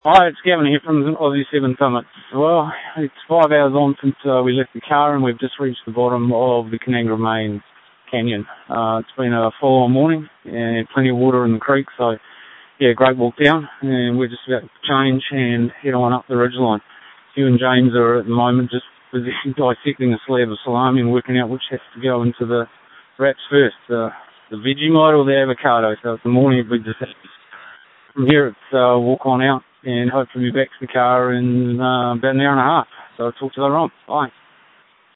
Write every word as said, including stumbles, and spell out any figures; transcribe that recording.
Hi, it's Gavin here from Aussie seven Summits. Well, it's five hours on since uh, we left the car and we've just reached the bottom of the Canangra Main Canyon. Uh, it's been a full-on morning and plenty of water in the creek, so yeah, great walk down, and we're just about to change and head on up the ridgeline. You and James are at the moment just busy dissecting a slab of salami and working out which has to go into the wraps first, uh, the Vegemite or the avocado. So it's the morning of big decisions. From here, it's uh, walk on out and hopefully be back to the car in uh, about an hour and a half. So I'll talk to you later on. Bye.